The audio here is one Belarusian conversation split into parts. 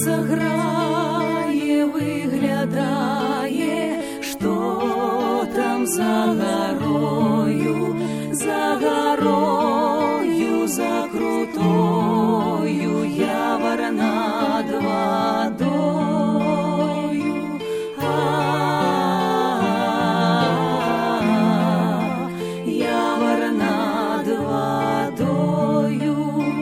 сонца грае, выглядае, што там за гарою, за гарою, за крутою, явор над водою. Явор над водою.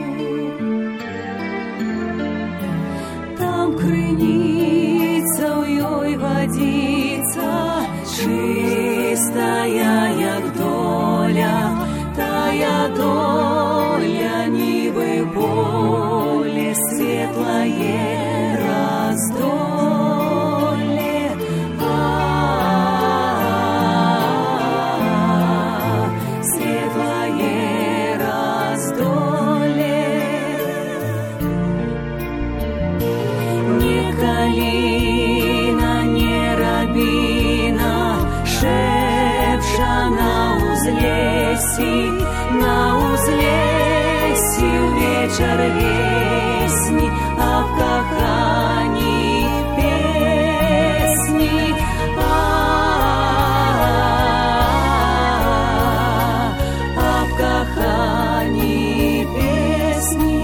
Там крыніца, ў ёй вадзіца, чыстая, як доля, тая доля, нібы поле, светлае раздоле. Светлае раздоле. Не каліна, не рабіна, шэпча на ўзлесі, на ўзлесі ўвечар весні, аб кахані песні. Аб кахані песні.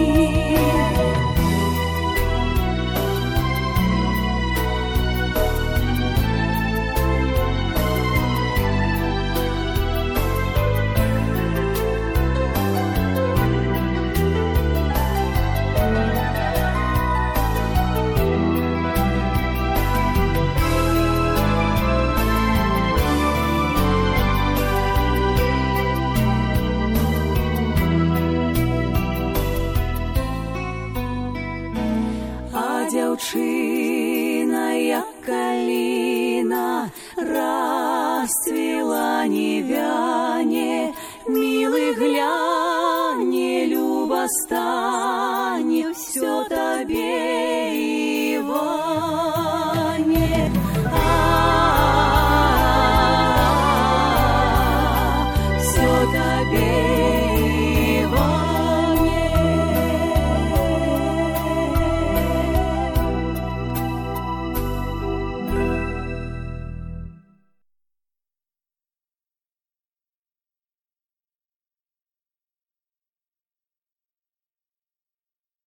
Дзяўчына, як каліна, расцвіла, не вяне, мілы гляне, люба стане, ўсё табе